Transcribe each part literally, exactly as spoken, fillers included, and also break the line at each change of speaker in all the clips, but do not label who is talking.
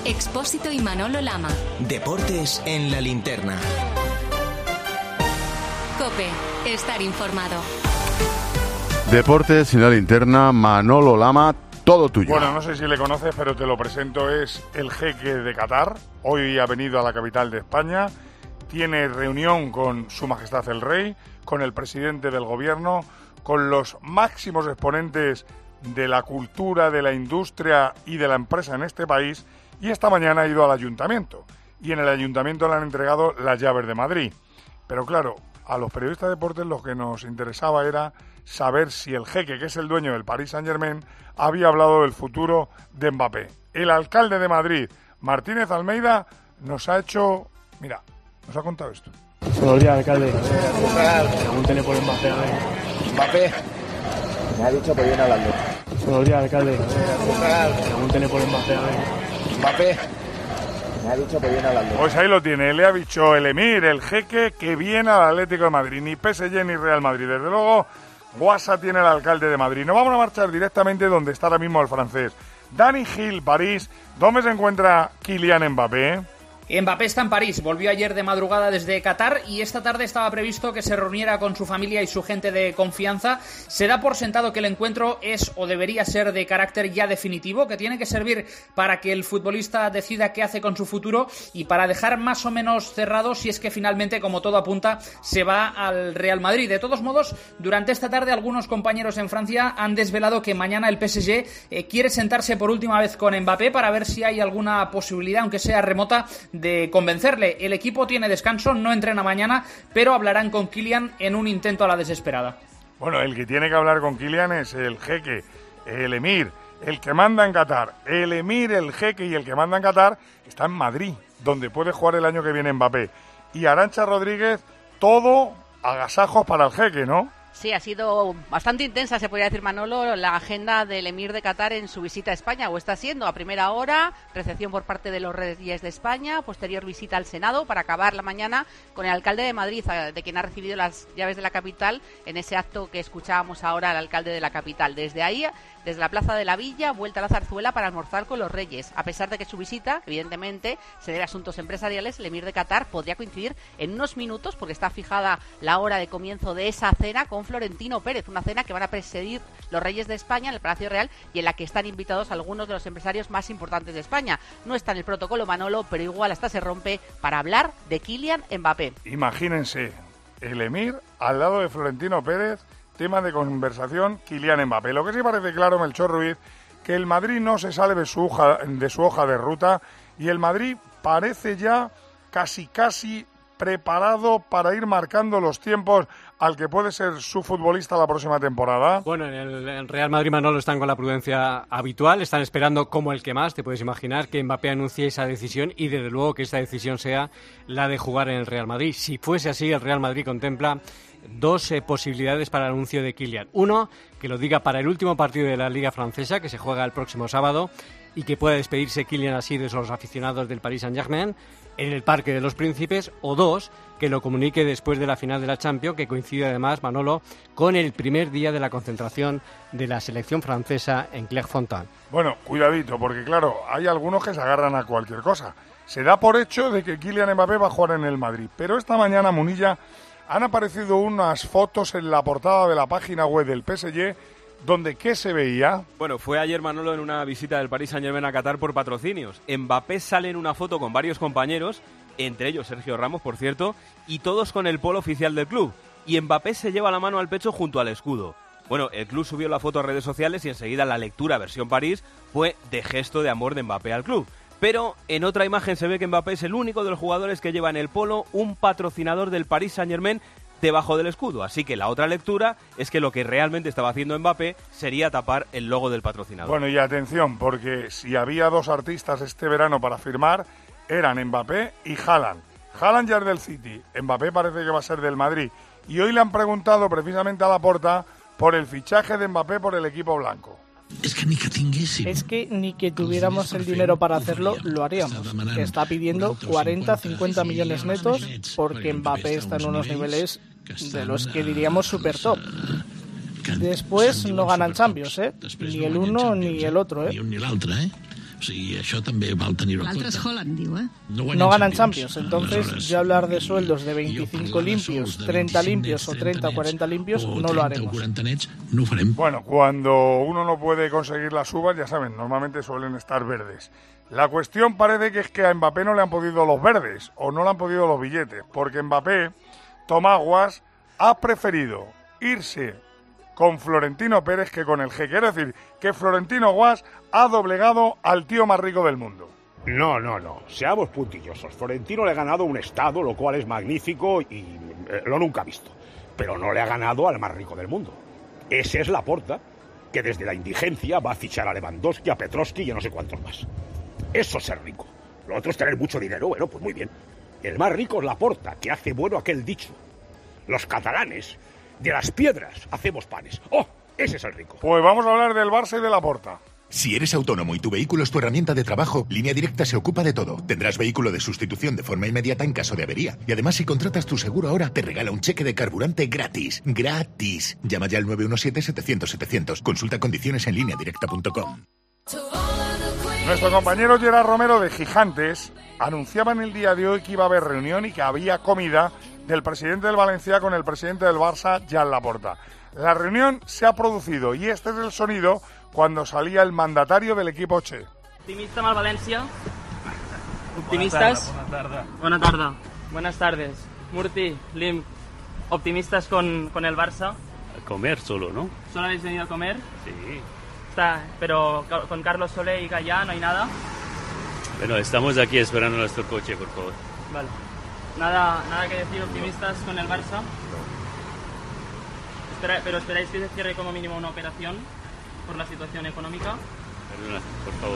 Expósito y Manolo Lama.
Deportes en la linterna.
COPE. Estar informado.
Deportes en la linterna, Manolo Lama, todo tuyo.
Bueno, no sé si le conoces, pero te lo presento, es el jeque de Qatar. Hoy ha venido a la capital de España, tiene reunión con Su Majestad el Rey, con el presidente del gobierno, con los máximos exponentes de la cultura, de la industria y de la empresa en este país, y esta mañana ha ido al ayuntamiento, y en el ayuntamiento le han entregado las llaves de Madrid. Pero claro, a los periodistas de deportes lo que nos interesaba era saber si el jeque, que es el dueño del Paris Saint-Germain, había hablado del futuro de Mbappé. El alcalde de Madrid, Martínez Almeida, nos ha hecho... Mira, nos ha contado esto.
Buenos días, alcalde. Pregúntele por Mbappé, a ver.
Mbappé, me ha dicho que viene hablando.
Buenos días, alcalde. Pregúntele por Mbappé, a ver.
Mbappé, me ha dicho que viene hablando.
Pues ahí lo tiene, le ha dicho el emir, el jeque, que viene al Atlético de Madrid. Ni P S G ni Real Madrid. Desde luego, guasa tiene el alcalde de Madrid. Nos vamos a marchar directamente donde está ahora mismo el francés. Dani Gil, París. ¿Dónde se encuentra Kylian Mbappé?
Mbappé está en París, volvió ayer de madrugada desde Qatar y esta tarde estaba previsto que se reuniera con su familia y su gente de confianza. Se da por sentado que el encuentro es o debería ser de carácter ya definitivo, que tiene que servir para que el futbolista decida qué hace con su futuro y para dejar más o menos cerrado si es que finalmente, como todo apunta, se va al Real Madrid. De todos modos, durante esta tarde algunos compañeros en Francia han desvelado que mañana el P S G eh, quiere sentarse por última vez con Mbappé para ver si hay alguna posibilidad, aunque sea remota, de convencerle. El equipo tiene descanso, no entrena mañana, pero hablarán con Kylian en un intento a la desesperada.
Bueno, el que tiene que hablar con Kylian es el jeque, el emir, el que manda en Qatar. El emir, el jeque y el que manda en Qatar está en Madrid, donde puede jugar el año que viene Mbappé. Y Arantxa Rodríguez, todo agasajos para el jeque, ¿no?
Sí, ha sido bastante intensa, se podría decir, Manolo, la agenda del emir de Qatar en su visita a España, o está siendo a primera hora, recepción por parte de los reyes de España, posterior visita al Senado para acabar la mañana con el alcalde de Madrid, de quien ha recibido las llaves de la capital en ese acto que escuchábamos ahora al alcalde de la capital. Desde ahí, desde la Plaza de la Villa, vuelta a la Zarzuela para almorzar con los reyes. A pesar de que su visita, evidentemente, se debe a asuntos empresariales, el emir de Qatar podría coincidir en unos minutos, porque está fijada la hora de comienzo de esa cena con Florentino Pérez, una cena que van a presidir los reyes de España en el Palacio Real y en la que están invitados algunos de los empresarios más importantes de España. No está en el protocolo, Manolo, pero igual hasta se rompe para hablar de Kylian Mbappé.
Imagínense, el emir al lado de Florentino Pérez, tema de conversación, Kylian Mbappé. Lo que sí parece claro, Melchor Ruiz, que el Madrid no se sale de su hoja de, su hoja de ruta y el Madrid parece ya casi casi preparado para ir marcando los tiempos al que puede ser su futbolista la próxima temporada.
Bueno, en el, en Real Madrid, Manolo, están con la prudencia habitual, están esperando como el que más, te puedes imaginar, que Mbappé anuncie esa decisión y desde luego que esta decisión sea la de jugar en el Real Madrid. Si fuese así, el Real Madrid contempla dos eh, posibilidades para el anuncio de Kylian. Uno, que lo diga para el último partido de la Liga Francesa, que se juega el próximo sábado, y que pueda despedirse Kylian así de los aficionados del Paris Saint-Germain en el Parque de los Príncipes, o dos, que lo comunique después de la final de la Champions, que coincide además, Manolo, con el primer día de la concentración de la selección francesa en Clairefontaine.
Bueno, cuidadito, porque claro, hay algunos que se agarran a cualquier cosa. Se da por hecho de que Kylian Mbappé va a jugar en el Madrid, pero esta mañana, Munilla, han aparecido unas fotos en la portada de la página web del P S G donde ¿qué se veía?
Bueno, fue ayer, Manolo, en una visita del Paris Saint-Germain a Qatar por patrocinios. Mbappé sale en una foto con varios compañeros, entre ellos Sergio Ramos, por cierto, y todos con el polo oficial del club. Y Mbappé se lleva la mano al pecho junto al escudo. Bueno, el club subió la foto a redes sociales y enseguida la lectura versión París fue de gesto de amor de Mbappé al club. Pero en otra imagen se ve que Mbappé es el único de los jugadores que lleva en el polo un patrocinador del Paris Saint-Germain debajo del escudo. Así que la otra lectura es que lo que realmente estaba haciendo Mbappé sería tapar el logo del patrocinador.
Bueno, y atención, porque si había dos artistas este verano para firmar, eran Mbappé y Haaland. Haaland ya es del City, Mbappé parece que va a ser del Madrid. Y hoy le han preguntado precisamente a Laporta por el fichaje de Mbappé por el equipo blanco.
Es que ni que tinguéssim.
Es que ni que tuviéramos el dinero para hacerlo, lo haríamos. Que está pidiendo cuarenta a cincuenta millones netos porque Mbappé está en unos niveles de los que diríamos super top. Después no ganan Champions, ¿eh? Ni el uno ni el otro, ¿eh?
Ni un ni l'altre, ¿eh? sigui, això també val tenir-ho en compte.
Holland, diu, eh?
No ganan Champions, entonces ya hablar de sueldos de veinticinco limpios, treinta limpios o treinta o cuarenta limpios no lo haremos.
No ho farem.
Bueno, cuando uno no puede conseguir las uvas, ya saben, normalmente suelen estar verdes. La cuestión parece que es que a Mbappé no le han podido los verdes o no le han podido los billetes, porque Mbappé, Tomaguas, ha preferido irse con Florentino Pérez que con el jeque. Es decir, que Florentino Guas ha doblegado al tío más rico del mundo.
No, no, no. Seamos puntillosos. Florentino le ha ganado un estado, lo cual es magnífico y eh, lo nunca visto. Pero no le ha ganado al más rico del mundo. Ese es Laporta, que desde la indigencia va a fichar a Lewandowski, a Petrovski y a no sé cuántos más. Eso es ser rico. Lo otro es tener mucho dinero. Bueno, pues muy bien. El más rico es Laporta, que hace bueno aquel dicho. Los catalanes, de las piedras hacemos panes. ¡Oh! Ese es el rico.
Pues vamos a hablar del Barça y de Laporta.
Si eres autónomo y tu vehículo es tu herramienta de trabajo, Línea Directa se ocupa de todo. Tendrás vehículo de sustitución de forma inmediata en caso de avería. Y además, si contratas tu seguro ahora, te regala un cheque de carburante gratis. ¡Gratis! Llama ya al nueve uno siete, setecientos, setecientos. Consulta condiciones en línea directa punto com.
Nuestro compañero Gerard Romero de Gigantes anunciaba en el día de hoy que iba a haber reunión y que había comida del presidente del Valencia con el presidente del Barça, Joan Laporta. La reunión se ha producido y este es el sonido cuando salía el mandatario del equipo Che.
Optimista amb el València. Optimistas.
Buenas tardes.
Buenas tardes. Buenas tardes. Murti, Lim, optimistas con, con el Barça.
A comer solo, ¿no?
¿Solo habéis venido a comer?
Sí.
Está, pero con Carlos Soler y Gallá no hay nada.
Bueno, estamos aquí esperando nuestro coche, por favor.
Vale. Nada, nada que decir, optimistas con el Barça. Espera, pero esperáis que se cierre como mínimo una operación por la situación económica.
Perdona, por favor.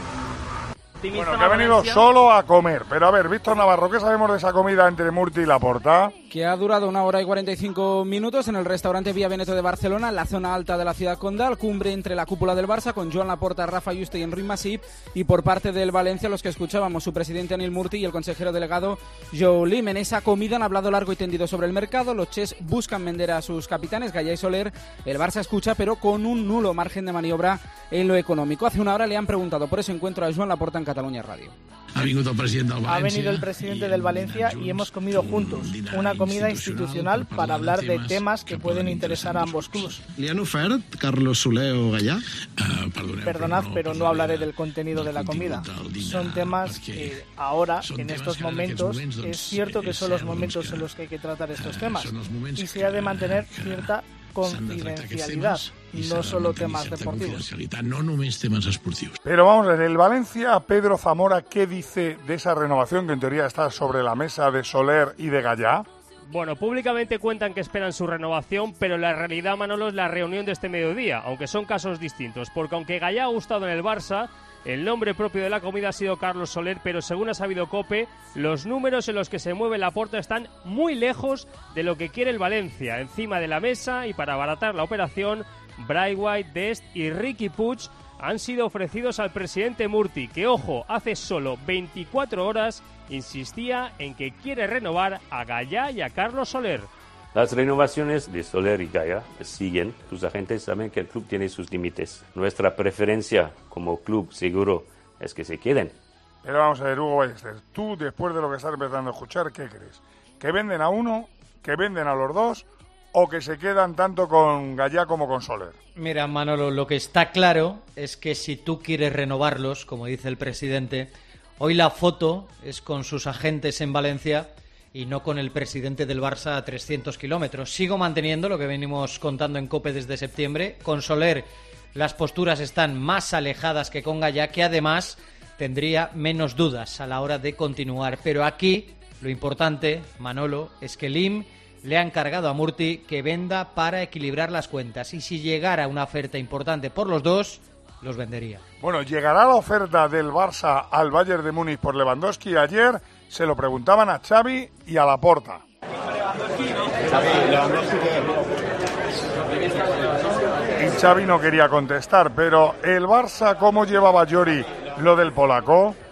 Bueno, que ha venido solo a comer. Pero a ver, Víctor Navarro, ¿qué sabemos de esa comida entre Murti y Laporta?
Que ha durado una hora y cuarenta y cinco minutos en el restaurante Vía Veneto de Barcelona, en la zona alta de la ciudad condal, cumbre entre la cúpula del Barça con Joan Laporta, Rafa Yuste y Enric Masip, y por parte del Valencia los que escuchábamos, su presidente Anil Murti y el consejero delegado Joe Lim. En esa comida han hablado largo y tendido sobre el mercado, los Ches buscan vender a sus capitanes, Gallá y Soler, el Barça escucha, pero con un nulo margen de maniobra en lo económico. Hace una hora le han preguntado por ese encuentro a Joan Laporta en Catalunya Radio.
Ha venido el presidente del Valencia.
Ha venido el presidente del Valencia y hemos comido juntos. Una comida institucional para hablar de temas que pueden interesar a ambos clubes.
¿Le han ofert Carlos Soler o Gallá?
Perdonad, pero no hablaré del contenido de la comida. Son temas que ahora, en estos momentos, es cierto que son los momentos en los que hay que tratar estos temas. Y se ha de mantener cierta confidencialidad, no solo temas deportivos.
No només temes esportius.
Pero vamos a ver, el Valencia, Pedro Zamora, ¿qué dice de esa renovación que en teoría está sobre la mesa de Soler y de Gallá?
Bueno, públicamente cuentan que esperan su renovación, pero la realidad, Manolo, es la reunión de este mediodía, aunque son casos distintos, porque aunque Gallá ha gustado en el Barça, el nombre propio de la comida ha sido Carlos Soler, pero según ha sabido COPE, los números en los que se mueve Laporta están muy lejos de lo que quiere el Valencia. Encima de la mesa, y para abaratar la operación, Braithwaite, Dest y Riqui Puig han sido ofrecidos al presidente Murti, que, ojo, hace solo veinticuatro horas insistía en que quiere renovar a Gallá y a Carlos Soler.
Las renovaciones de Soler y Gallá siguen. Sus agentes saben que el club tiene sus límites. Nuestra preferencia como club seguro es que se queden.
Pero vamos a ver, Hugo Ballester, tú después de lo que estás empezando a escuchar, ¿qué crees? ¿Que venden a uno, que venden a los dos o que se quedan tanto con Gallá como con Soler?
Mira, Manolo, lo que está claro es que si tú quieres renovarlos, como dice el presidente, hoy la foto es con sus agentes en Valencia y no con el presidente del Barça a trescientos kilómetros. Sigo manteniendo lo que venimos contando en COPE desde septiembre. Con Soler las posturas están más alejadas que con Gallá, que además tendría menos dudas a la hora de continuar. Pero aquí lo importante, Manolo, es que Lim le ha encargado a Murti que venda para equilibrar las cuentas. Y si llegara una oferta importante por los dos, los vendería.
Bueno, ¿llegará la oferta del Barça al Bayern de Múnich por Lewandowski? Ayer se lo preguntaban a Xavi y a Laporta. Y Xavi no quería contestar, pero ¿el Barça cómo llevaba Llori lo del polaco?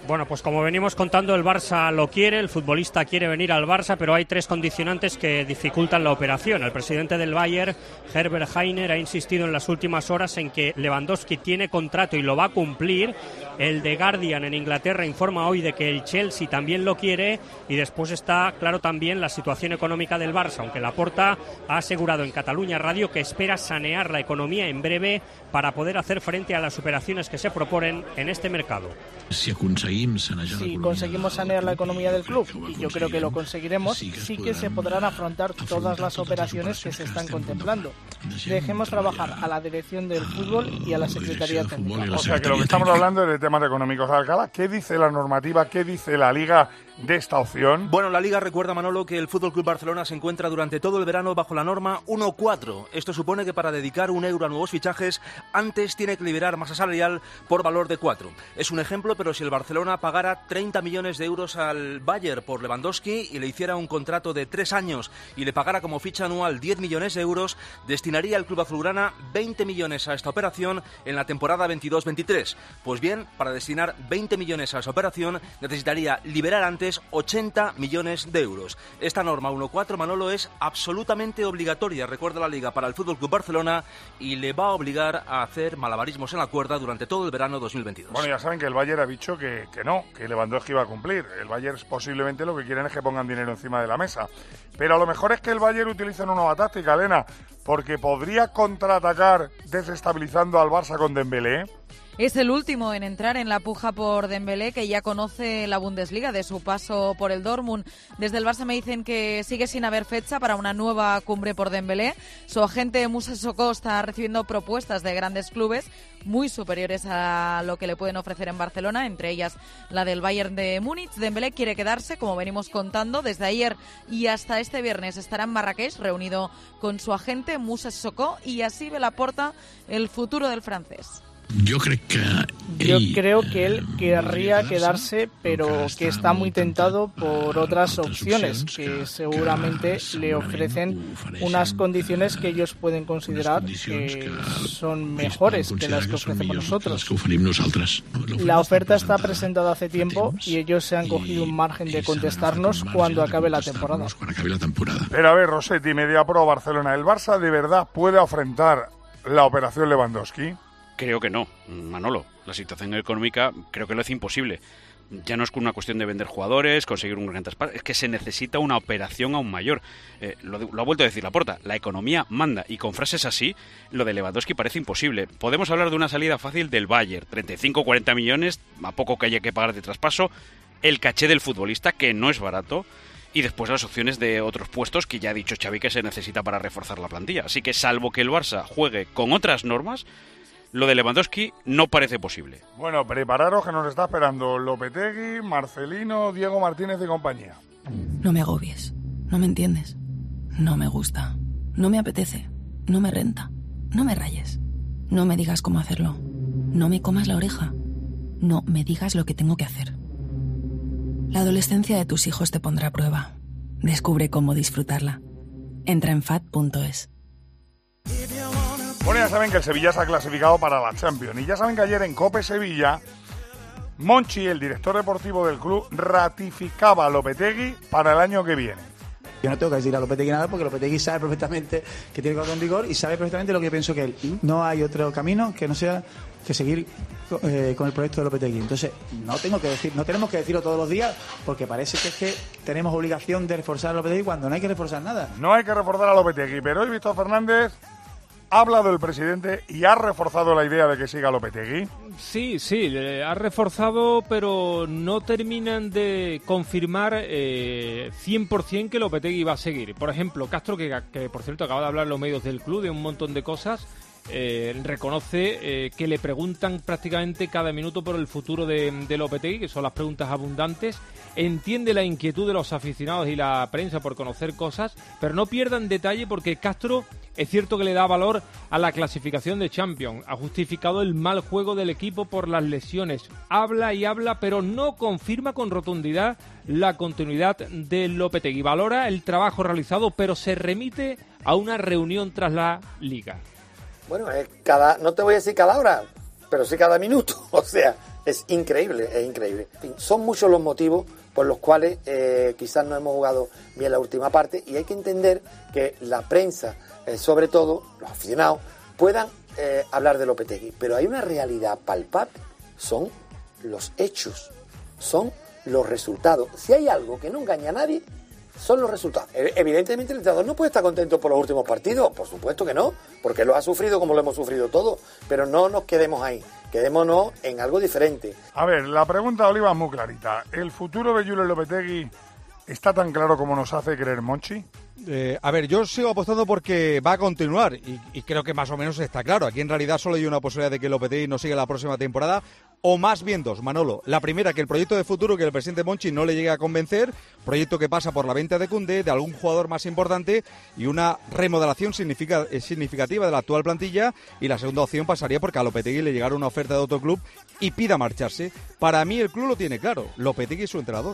Bueno, pues como venimos contando, el Barça lo quiere, el futbolista quiere venir al Barça, pero hay tres condicionantes que dificultan la operación. El presidente del Bayern, Herbert Hainer, ha insistido en las últimas horas en que Lewandowski tiene contrato y lo va a cumplir. El The Guardian en Inglaterra informa hoy de que el Chelsea también lo quiere, y después está claro también la situación económica del Barça, aunque Laporta ha asegurado en Cataluña Radio que espera sanear la economía en breve para poder hacer frente a las operaciones que se proponen en este mercado.
Si conseguimos sanear,
si conseguimos sanear la economía del club, y yo creo que lo conseguiremos, sí que se podrán afrontar todas las operaciones que se están contemplando. Dejemos trabajar a la dirección del fútbol y a la Secretaría Técnica.
O sea que lo que estamos hablando es de temas económicos. Alcalá, ¿qué dice la normativa, qué dice la Liga de esta opción?
Bueno, la Liga recuerda, Manolo, que el F C Barcelona se encuentra durante todo el verano bajo la norma uno cuatro. Esto supone que para dedicar un euro a nuevos fichajes, antes tiene que liberar masa salarial por valor de cuatro. Es un ejemplo, pero si el Barcelona pagara treinta millones de euros al Bayern por Lewandowski y le hiciera un contrato de tres años y le pagara como ficha anual diez millones de euros, destinaría el club azulgrana veinte millones a esta operación en la temporada veintidós veintitrés. Pues bien, para destinar veinte millones a esa operación necesitaría liberar antes ochenta millones de euros. Esta norma uno cuatro, Manolo, es absolutamente obligatoria, recuerda la Liga, para el F C Barcelona, y le va a obligar a hacer malabarismos en la cuerda durante todo el verano dos mil veintidós.
Bueno, ya saben que el Bayern ha dicho que, que no, que Lewandowski va a cumplir. El Bayern posiblemente lo que quieren es que pongan dinero encima de la mesa. Pero a lo mejor es que el Bayern utiliza una nueva táctica, Elena, porque podría contraatacar desestabilizando al Barça con Dembélé.
Es el último en entrar en la puja por Dembélé, que ya conoce la Bundesliga de su paso por el Dortmund. Desde el Barça me dicen que sigue sin haber fecha para una nueva cumbre por Dembélé. Su agente Moussa Sissoko está recibiendo propuestas de grandes clubes muy superiores a lo que le pueden ofrecer en Barcelona, entre ellas la del Bayern de Múnich. Dembélé quiere quedarse, como venimos contando, desde ayer y hasta este viernes estará en Marrakech reunido con su agente Moussa Sissoko, y así ve Laporta el futuro del francés.
Yo creo que
Yo creo que él querría quedarse, pero que está muy tentado por otras opciones que seguramente le ofrecen unas condiciones que ellos pueden considerar que son mejores que las que ofrecemos nosotros. La oferta está presentada hace tiempo y ellos se han cogido un margen de contestarnos cuando acabe la temporada.
Pero a ver, Rossetti, Mediapro, Barcelona, ¿el Barça de verdad puede afrontar la operación Lewandowski?
Creo que no, Manolo. La situación económica creo que lo hace imposible. Ya no es una cuestión de vender jugadores, conseguir un gran traspaso, es que se necesita una operación aún mayor. Eh, lo, lo ha vuelto a decir Laporta, la economía manda, y con frases así, lo de Lewandowski parece imposible. Podemos hablar de una salida fácil del Bayern, treinta y cinco a cuarenta millones, a poco que haya que pagar de traspaso, el caché del futbolista, que no es barato, y después las opciones de otros puestos que ya ha dicho Xavi que se necesita para reforzar la plantilla. Así que salvo que el Barça juegue con otras normas, lo de Lewandowski no parece posible.
Bueno, prepararos que nos está esperando Lopetegui, Marcelino, Diego Martínez y compañía.
No me agobies, no me entiendes, no me gusta, no me apetece, no me renta, no me rayes, no me digas cómo hacerlo, no me comas la oreja, no me digas lo que tengo que hacer. La adolescencia de tus hijos te pondrá a prueba. Descubre cómo disfrutarla. Entra en fat punto es.
Bueno, ya saben que el Sevilla se ha clasificado para la Champions. Y ya saben que ayer en COPE Sevilla, Monchi, el director deportivo del club, ratificaba a Lopetegui para el año que viene.
Yo no tengo que decir a Lopetegui nada porque Lopetegui sabe perfectamente que tiene que hablar con rigor y sabe perfectamente lo que yo pienso que él. No hay otro camino que no sea que seguir eh, con el proyecto de Lopetegui. Entonces, no tengo que decir, no tenemos que decirlo todos los días porque parece que es que tenemos obligación de reforzar a Lopetegui cuando no hay que reforzar nada.
No hay que reforzar a Lopetegui, pero hoy Víctor Fernández ha hablado el presidente y ha reforzado la idea de que siga Lopetegui.
Sí, sí, ha reforzado, pero no terminan de confirmar eh, cien por ciento que Lopetegui va a seguir. Por ejemplo, Castro, que, que por cierto acaba de hablar en los medios del club de un montón de cosas, eh, reconoce eh, que le preguntan prácticamente cada minuto por el futuro de, de Lopetegui, que son las preguntas abundantes. Entiende la inquietud de los aficionados y la prensa por conocer cosas, pero no pierdan detalle porque Castro es cierto que le da valor a la clasificación de Champions. Ha justificado el mal juego del equipo por las lesiones. Habla y habla, pero no confirma con rotundidad la continuidad de Lopetegui. Valora el trabajo realizado, pero se remite a una reunión tras la Liga.
Bueno, es cada, no te voy a decir cada hora, pero sí cada minuto. O sea,
es increíble, es increíble. En fin, son muchos los motivos por los cuales eh, quizás no hemos jugado bien la última parte, y hay que entender que la prensa, eh, sobre todo los aficionados, puedan eh, hablar de Lopetegui, pero hay una realidad palpable, son los hechos, son los resultados. Si hay algo que no engaña a nadie, son los resultados. Evidentemente el entrenador no puede estar contento por los últimos partidos, por supuesto que no, porque lo ha sufrido como lo hemos sufrido todos, pero no nos quedemos ahí, quedémonos en algo diferente.
A ver, la pregunta de Oliva es muy clarita. ¿El futuro de Julen Lopetegui está tan claro como nos hace creer Monchi?
Eh, a ver, yo sigo apostando porque va a continuar y, y creo que más o menos está claro. Aquí en realidad solo hay una posibilidad de que Lopetegui no siga la próxima temporada, o más bien dos, Manolo. La primera, que el proyecto de futuro, que el presidente Monchi no le llegue a convencer, proyecto que pasa por la venta de Koundé, de algún jugador más importante y una remodelación significa, eh, significativa de la actual plantilla, y la segunda opción pasaría porque a Lopetegui le llegara una oferta de otro club y pida marcharse. Para mí el club lo tiene claro, Lopetegui es su entrenador.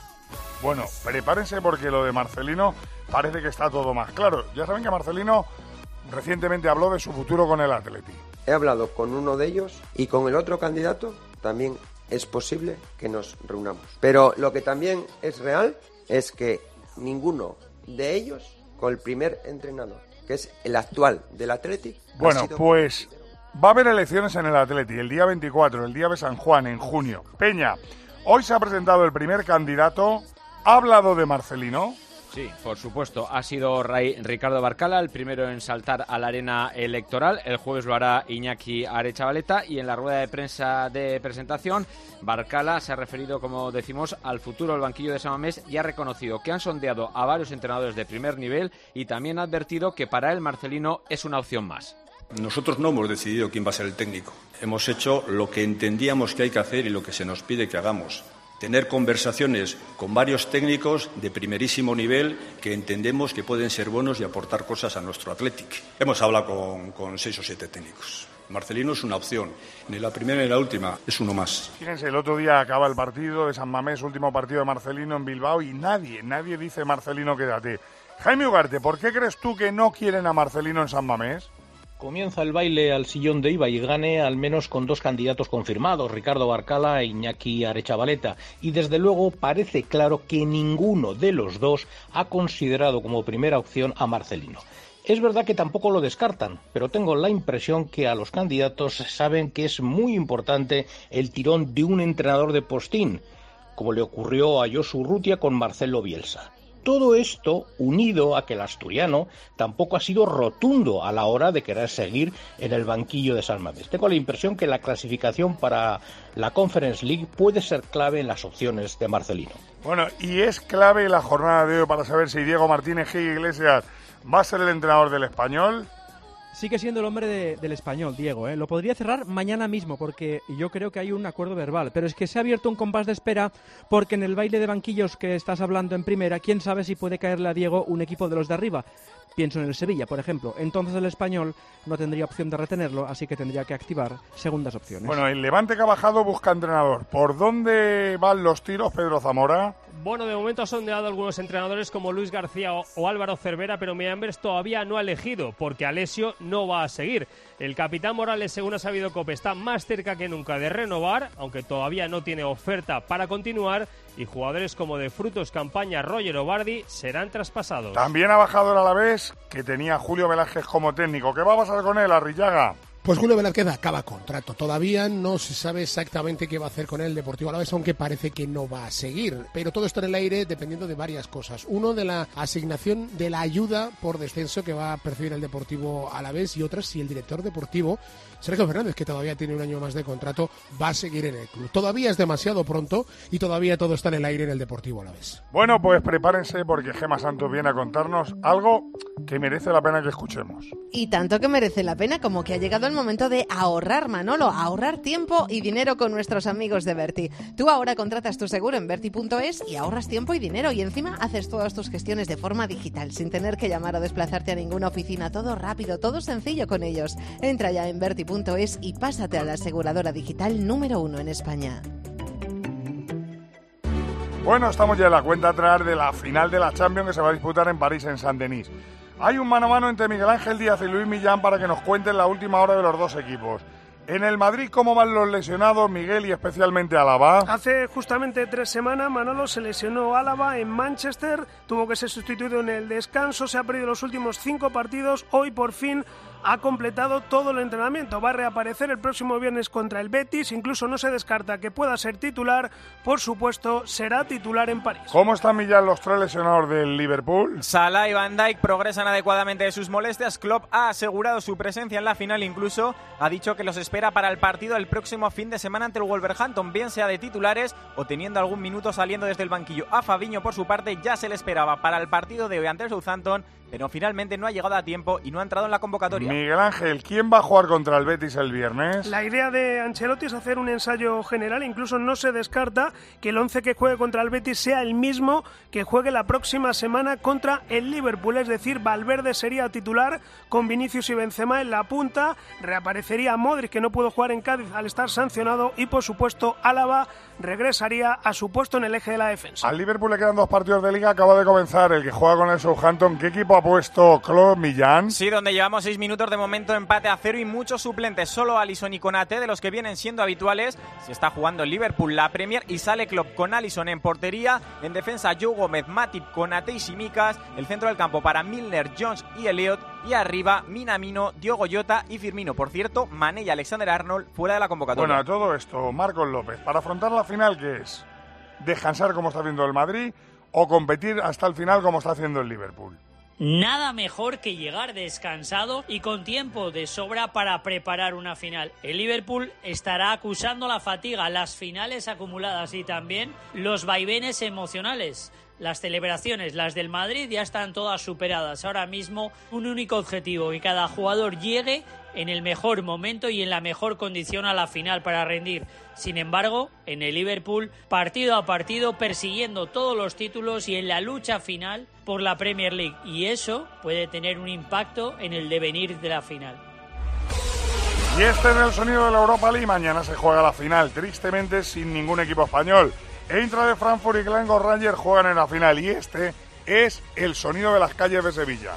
Bueno, prepárense porque lo de Marcelino parece que está todo más claro. Ya saben que Marcelino recientemente habló de su futuro con el Atleti.
He hablado con uno de ellos y con el otro candidato también es posible que nos reunamos. Pero lo que también es real es que ninguno de ellos con el primer entrenador, que es el actual del Atleti.
Bueno, pues va a haber elecciones en el Atleti el día veinticuatro, el día de San Juan, en junio. Peña, hoy se ha presentado el primer candidato. ¿Ha hablado de Marcelino?
Sí, por supuesto. Ha sido Ray, Ricardo Barcala el primero en saltar a la arena electoral. El jueves lo hará Iñaki Arechavaleta, y en la rueda de prensa de presentación Barcala se ha referido, como decimos, al futuro del banquillo de San Mamés y ha reconocido que han sondeado a varios entrenadores de primer nivel y también ha advertido que para él Marcelino es una opción más.
Nosotros no hemos decidido quién va a ser el técnico. Hemos hecho lo que entendíamos que hay que hacer y lo que se nos pide que hagamos. Tener conversaciones con varios técnicos de primerísimo nivel que entendemos que pueden ser buenos y aportar cosas a nuestro Athletic. Hemos hablado con, con seis o siete técnicos. Marcelino es una opción. Ni la primera ni la última, es uno más.
Fíjense, el otro día acaba el partido de San Mamés, último partido de Marcelino en Bilbao, y nadie, nadie dice Marcelino quédate. Jaime Ugarte, ¿por qué crees tú que no quieren a Marcelino en San Mamés?
Comienza el baile al sillón de Ibai y Gane, al menos con dos candidatos confirmados, Ricardo Barcala e Iñaki Arechavaleta. Y desde luego parece claro que ninguno de los dos ha considerado como primera opción a Marcelino. Es verdad que tampoco lo descartan, pero tengo la impresión que a los candidatos saben que es muy importante el tirón de un entrenador de postín, como le ocurrió a Josu Urrutia con Marcelo Bielsa. Todo esto unido a que el asturiano tampoco ha sido rotundo a la hora de querer seguir en el banquillo de San Mamés. Tengo la impresión que la clasificación para la Conference League puede ser clave en las opciones de Marcelino.
Bueno, y es clave la jornada de hoy para saber si Diego Martínez Gil Iglesias va a ser el entrenador del Español.
Sigue siendo el hombre de, del Español, Diego, ¿eh? Lo podría cerrar mañana mismo porque yo creo que hay un acuerdo verbal, pero es que se ha abierto un compás de espera porque en el baile de banquillos que estás hablando en primera, quién sabe si puede caerle a Diego un equipo de los de arriba. Pienso en el Sevilla, por ejemplo. Entonces el Español no tendría opción de retenerlo, así que tendría que activar segundas opciones.
Bueno, el Levante que ha bajado busca entrenador. ¿Por dónde van los tiros, Pedro Zamora?
Bueno, de momento ha sondeado algunos entrenadores como Luis García o, o Álvaro Cervera, pero Mirambres todavía no ha elegido, porque Alessio no va a seguir. El capitán Morales, según ha sabido COPE, está más cerca que nunca de renovar, aunque todavía no tiene oferta para continuar, y jugadores como de Frutos, Campaña, Roger o Bardi serán traspasados.
También ha bajado el Alavés, que tenía a Julio Velázquez como técnico. ¿Qué va a pasar con él, Arrillaga?
Pues Julio Velázquez acaba contrato. Todavía no se sabe exactamente qué va a hacer con el Deportivo Alavés, aunque parece que no va a seguir. Pero todo está en el aire dependiendo de varias cosas. Uno, de la asignación de la ayuda por descenso que va a percibir el Deportivo Alavés, y otras, si el director deportivo, Sergio Fernández, que todavía tiene un año más de contrato, va a seguir en el club. Todavía es demasiado pronto y todavía todo está en el aire en el Deportivo Alavés.
Bueno, pues prepárense porque Gema Santos viene a contarnos algo que merece la pena que escuchemos.
Y tanto que merece la pena como que ha llegado el momento de ahorrar, Manolo, ahorrar tiempo y dinero con nuestros amigos de Berti. Tú ahora contratas tu seguro en Berti punto es y ahorras tiempo y dinero, y encima haces todas tus gestiones de forma digital, sin tener que llamar o desplazarte a ninguna oficina. Todo rápido, todo sencillo con ellos. Entra ya en Berti punto es y pásate a la aseguradora digital número uno en España.
Bueno, estamos ya en la cuenta atrás de la final de la Champions que se va a disputar en París, en Saint-Denis. Hay un mano a mano entre Miguel Ángel Díaz y Luis Millán para que nos cuenten la última hora de los dos equipos. En el Madrid, ¿cómo van los lesionados, Miguel, y especialmente Álava?
Hace justamente tres semanas, Manolo, se lesionó Álava en Manchester, tuvo que ser sustituido en el descanso, se ha perdido los últimos cinco partidos, hoy por fin ha completado todo el entrenamiento. Va a reaparecer el próximo viernes contra el Betis, incluso no se descarta que pueda ser titular, por supuesto, será titular en París.
¿Cómo están, Millán, los tres lesionados del Liverpool?
Salah y Van Dijk progresan adecuadamente de sus molestias. Klopp ha asegurado su presencia en la final, incluso ha dicho que los espera para el partido el próximo fin de semana ante el Wolverhampton, bien sea de titulares o teniendo algún minuto saliendo desde el banquillo. A Fabinho, por su parte, ya se le esperaba para el partido de hoy ante el Southampton, pero finalmente no ha llegado a tiempo y no ha entrado en la convocatoria.
Miguel Ángel, ¿quién va a jugar contra el Betis el viernes?
La idea de Ancelotti es hacer un ensayo general, incluso no se descarta que el once que juegue contra el Betis sea el mismo que juegue la próxima semana contra el Liverpool, es decir, Valverde sería titular con Vinicius y Benzema en la punta, reaparecería Modric, que no pudo jugar en Cádiz al estar sancionado, y por supuesto Álava regresaría a su puesto en el eje de la defensa.
Al Liverpool le quedan dos partidos de Liga, acaba de comenzar el que juega con el Southampton. ¿Qué equipo ha puesto Klopp, Millán?
Sí, donde llevamos seis minutos de momento, empate a cero y muchos suplentes. Solo Alisson y Konaté, de los que vienen siendo habituales. Se está jugando el Liverpool la Premier y sale Klopp con Alisson en portería. En defensa, Joe Gómez, Matip, Konaté y Simicas. El centro del campo para Milner, Jones y Elliot. Y arriba, Minamino, Diogo Jota y Firmino. Por cierto, Mané y Alexander-Arnold fuera de la convocatoria.
Bueno, a todo esto, Marcos López, para afrontar la final, ¿qué es? ¿Descansar como está haciendo el Madrid o competir hasta el final como está haciendo el Liverpool?
Nada mejor que llegar descansado y con tiempo de sobra para preparar una final. El Liverpool estará acusando la fatiga, las finales acumuladas y también los vaivenes emocionales. Las celebraciones, las del Madrid, ya están todas superadas. Ahora mismo un único objetivo, que cada jugador llegue en el mejor momento y en la mejor condición a la final para rendir. Sin embargo, en el Liverpool, partido a partido, persiguiendo todos los títulos y en la lucha final por la Premier League. Y eso puede tener un impacto en el devenir de la final.
Y este es el sonido de la Europa League. Mañana se juega la final, tristemente sin ningún equipo español. Eintracht de Frankfurt y Glasgow Rangers juegan en la final y este es el sonido de las calles de Sevilla.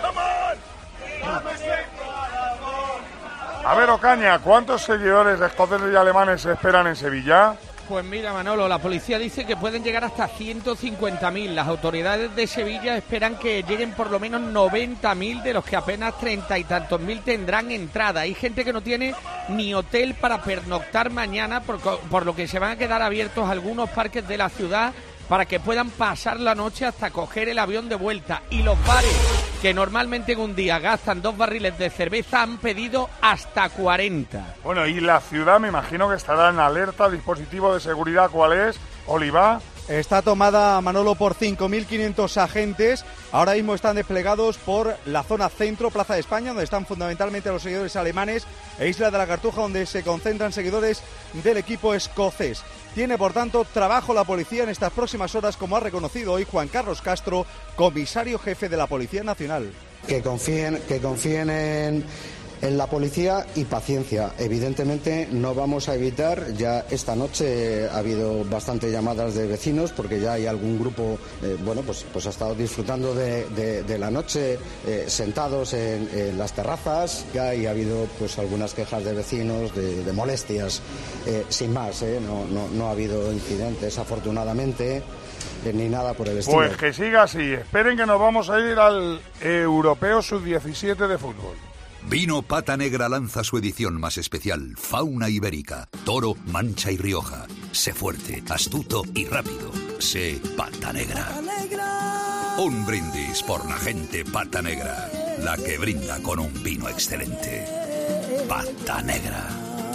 A ver, Ocaña, ¿cuántos seguidores escoceses y alemanes se esperan en Sevilla?
Pues mira, Manolo, la policía dice que pueden llegar hasta ciento cincuenta mil. Las autoridades de Sevilla esperan que lleguen por lo menos noventa mil, de los que apenas treinta y tantos mil tendrán entrada. Hay gente que no tiene ni hotel para pernoctar mañana, por, por lo que se van a quedar abiertos algunos parques de la ciudad para que puedan pasar la noche hasta coger el avión de vuelta. Y los bares, que normalmente en un día gastan dos barriles de cerveza, han pedido hasta cuarenta.
Bueno, y la ciudad me imagino que estará en alerta. ¿Dispositivo de seguridad cuál es, Oliva?
Está tomada, Manolo, por cinco mil quinientos agentes. Ahora mismo están desplegados por la zona centro, Plaza de España, donde están fundamentalmente los seguidores alemanes, e Isla de la Cartuja, donde se concentran seguidores del equipo escocés. Tiene, por tanto, trabajo la policía en estas próximas horas, como ha reconocido hoy Juan Carlos Castro, comisario jefe de la Policía Nacional.
Que confíen, que confíen en... en la policía y paciencia. Evidentemente no vamos a evitar, ya esta noche ha habido bastantes llamadas de vecinos porque ya hay algún grupo, eh, bueno, pues, pues ha estado disfrutando de, de, de la noche eh, sentados en, en las terrazas. Ya y ha habido pues algunas quejas de vecinos, de, de molestias, eh, sin más, eh, no, no, no ha habido incidentes afortunadamente. Eh, ni nada por el estilo.
Pues que siga así. Esperen que nos vamos a ir al Europeo sub diecisiete de fútbol.
Vino Pata Negra lanza su edición más especial, Fauna Ibérica, Toro, Mancha y Rioja. Sé fuerte, astuto y rápido. Sé Pata Negra. Un brindis por la gente Pata Negra, la que brinda con un vino excelente. Pata Negra.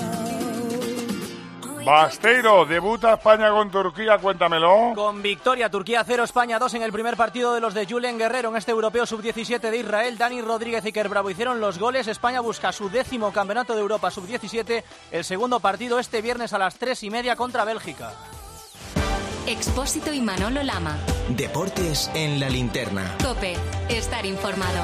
Basteiro, debuta España con Turquía, cuéntamelo.
Con victoria, Turquía cero, España dos en el primer partido de los de Julen Guerrero en este Europeo sub diecisiete de Israel. Dani Rodríguez y Iker Bravo hicieron los goles. España busca su décimo campeonato de Europa sub diecisiete. El segundo partido este viernes a las tres y media contra Bélgica.
Expósito y Manolo Lama.
Deportes en la linterna.
COPE, estar informado.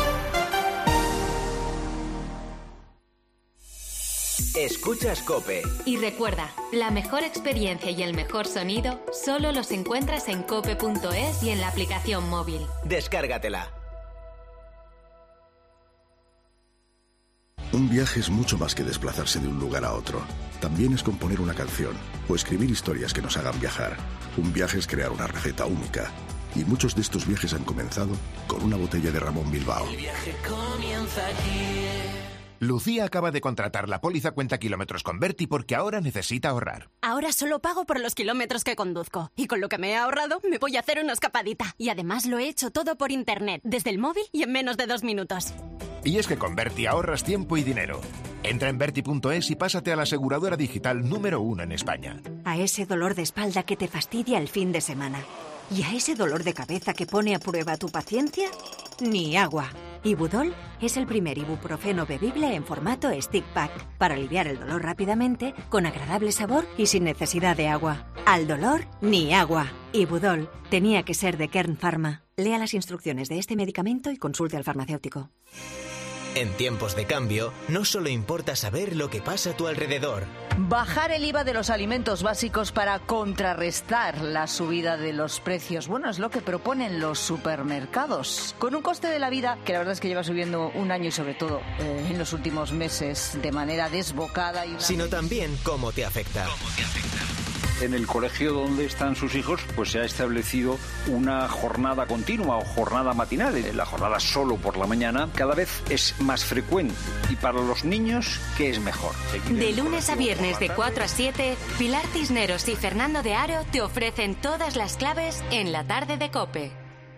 Escuchas COPE.
Y recuerda, la mejor experiencia y el mejor sonido solo los encuentras en cope punto es y en la aplicación móvil.
Descárgatela.
Un viaje es mucho más que desplazarse de un lugar a otro. También es componer una canción o escribir historias que nos hagan viajar. Un viaje es crear una receta única. Y muchos de estos viajes han comenzado con una botella de Ramón Bilbao.
El viaje comienza aquí.
Lucía acaba de contratar la póliza cuenta kilómetros con Berti porque ahora necesita ahorrar.
Ahora solo pago por los kilómetros que conduzco. Y con lo que me he ahorrado, me voy a hacer una escapadita. Y además lo he hecho todo por internet, desde el móvil y en menos de dos minutos.
Y es que con Berti ahorras tiempo y dinero. Entra en Berti punto es y pásate a la aseguradora digital número uno en España.
A ese dolor de espalda que te fastidia el fin de semana. ¿Y a ese dolor de cabeza que pone a prueba tu paciencia? Ni agua. Ibudol es el primer ibuprofeno bebible en formato stick pack para aliviar el dolor rápidamente, con agradable sabor y sin necesidad de agua. Al dolor, ni agua. Ibudol tenía que ser de Kern Pharma. Lea las instrucciones de este medicamento y consulte al farmacéutico.
En tiempos de cambio, no solo importa saber lo que pasa a tu alrededor.
Bajar el I V A de los alimentos básicos para contrarrestar la subida de los precios. Bueno, es lo que proponen los supermercados. Con un coste de la vida que la verdad es que lleva subiendo un año y sobre todo eh, en los últimos meses de manera desbocada. Y una...
Sino también cómo te afecta. ¿Cómo te afecta?
En el colegio donde están sus hijos, pues se ha establecido una jornada continua o jornada matinal. La jornada solo por la mañana cada vez es más frecuente. Y para los niños, ¿qué es mejor?
De lunes a viernes de cuatro a siete, Pilar Cisneros y Fernando de Aro te ofrecen todas las claves en la tarde de COPE.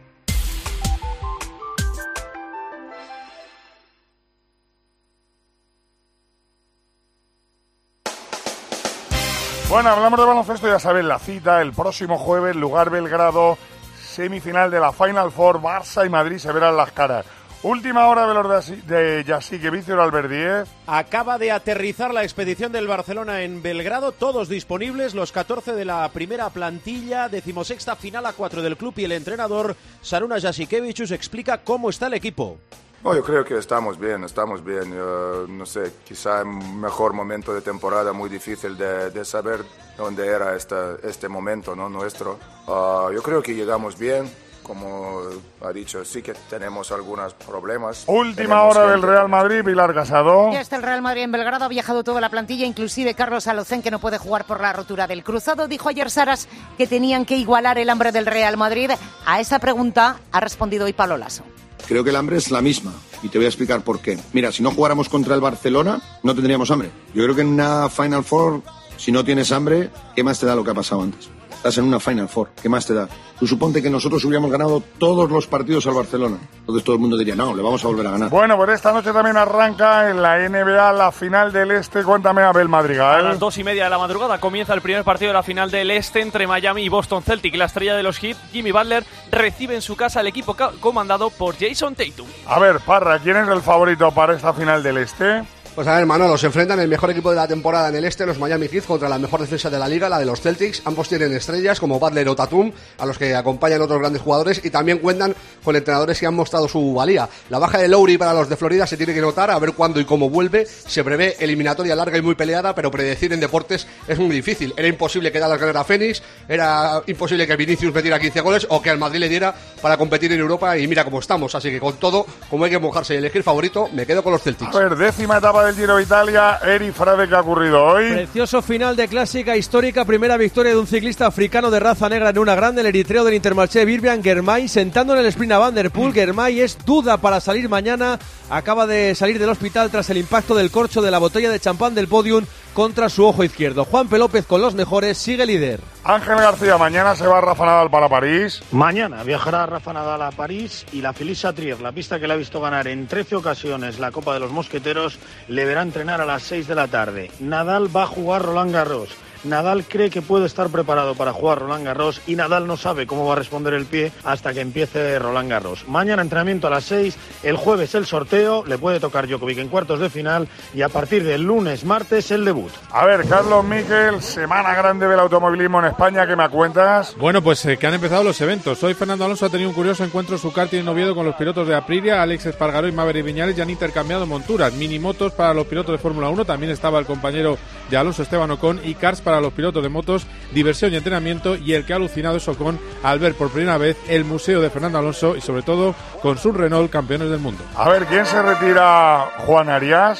Bueno, hablamos de baloncesto, ya saben, la cita el próximo jueves, lugar Belgrado, semifinal de la Final Four, Barça y Madrid se verán las caras. Última hora de los de Yacique Víctor Albert.
Acaba de aterrizar la expedición del Barcelona en Belgrado, todos disponibles, los catorce de la primera plantilla, decimosexta final a cuatro del club y el entrenador Šarūnas Jasikevičius explica cómo está el equipo.
No, yo creo que estamos bien, estamos bien. Yo, no sé, quizá en mejor momento de temporada, muy difícil de, de saber dónde era este, este momento, ¿no? Nuestro. Uh, yo creo que llegamos bien, como ha dicho, sí que tenemos algunos problemas.
Última
tenemos
hora del Real Madrid, Pilar Casado.
Ya está el Real Madrid en Belgrado, ha viajado toda la plantilla, inclusive Carlos Alocén, que no puede jugar por la rotura del cruzado. Dijo ayer Saras que tenían que igualar el hambre del Real Madrid. A esa pregunta ha respondido hoy Pablo Lasso.
Creo que el hambre es la misma y te voy a explicar por qué. Mira, si no jugáramos contra el Barcelona, no tendríamos hambre. Yo creo que en una Final Four, si no tienes hambre, ¿qué más te da lo que ha pasado antes? Estás en una Final Four, ¿qué más te da? Tú suponte que nosotros hubiéramos ganado todos los partidos al Barcelona. Entonces todo el mundo diría, no, le vamos a volver a ganar.
Bueno, pues esta noche también arranca en la N B A la final del Este. Cuéntame, Abel Madrigal.
A las dos y media de la madrugada comienza el primer partido de la final del Este entre Miami y Boston Celtic. La estrella de los Heat, Jimmy Butler, recibe en su casa al equipo comandado por Jason Tatum.
A ver, Parra, ¿quién es el favorito para esta final del Este?
Pues a ver, Manolo, se enfrentan el mejor equipo de la temporada en el este, los Miami Heat, contra la mejor defensa de la liga, la de los Celtics. Ambos tienen estrellas como Butler o Tatum, a los que acompañan otros grandes jugadores, y también cuentan con entrenadores que han mostrado su valía. La baja de Lowry para los de Florida se tiene que notar, a ver cuándo y cómo vuelve. Se prevé eliminatoria larga y muy peleada, pero predecir en deportes es muy difícil. Era imposible que Dallas ganara a Phoenix, era imposible que Vinicius metiera quince goles o que al Madrid le diera para competir en Europa, y mira cómo estamos. Así que con todo, como hay que mojarse y elegir favorito, me quedo con los Celtics.
A ver, décima etapa del Giro de Italia. Eri Frade, ¿qué ha ocurrido hoy?
Precioso final de clásica histórica, primera victoria de un ciclista africano de raza negra en una grande, el eritreo del Intermarché Birbian Girmay, sentando en el sprint a Van der Poel. Girmay es duda para salir mañana, acaba de salir del hospital tras el impacto del corcho de la botella de champán del podium contra su ojo izquierdo. Juanpe López con los mejores sigue líder.
Ángel García, mañana se va Rafa Nadal para París.
Mañana viajará Rafa Nadal a París y la Feliz Chatrier, la pista que le ha visto ganar en trece ocasiones la Copa de los Mosqueteros, le verá entrenar a las seis de la tarde. Nadal va a jugar Roland Garros. Nadal cree que puede estar preparado para jugar Roland Garros y Nadal no sabe cómo va a responder el pie hasta que empiece Roland Garros. Mañana entrenamiento a las seis, el jueves el sorteo, le puede tocar Djokovic en cuartos de final y a partir del lunes, martes el debut.
A ver, Carlos Miquel, semana grande del automovilismo en España, ¿qué me cuentas?
Bueno, pues eh, que han empezado los eventos. Hoy Fernando Alonso ha tenido un curioso encuentro en su karting en Oviedo con los pilotos de Aprilia. Alex Espargaró y Maverick Viñales ya han intercambiado monturas. Minimotos para los pilotos de Fórmula uno, también estaba el compañero de Alonso Esteban Ocon, y karts para los pilotos de motos, diversión y entrenamiento, y el que ha alucinado es Ocon al ver por primera vez el museo de Fernando Alonso y sobre todo con su Renault campeones del mundo.
A ver, ¿quién se retira? Juan Arias.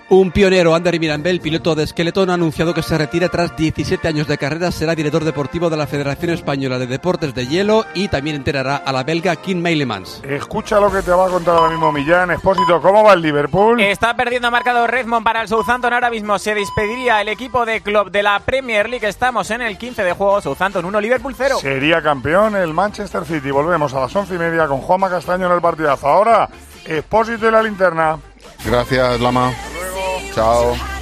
Un pionero, Ander Mirambel, piloto de Skeleton, ha anunciado que se retira tras diecisiete años de carrera. Será director deportivo de la Federación Española de Deportes de Hielo y también enterará a la belga Kim Meilemans.
Escucha lo que te va a contar ahora mismo Millán. Expósito, ¿cómo va el Liverpool?
Está perdiendo marcado Redmond para el Southampton. Ahora mismo se despediría el equipo de club de la Premier League. Estamos en el quince de juego. Southampton uno, Liverpool cero.
Sería campeón el Manchester City. Volvemos a las once y media con Juanma Castaño en el partidazo. Ahora, Expósito y la linterna.
Gracias, Lama. Chao.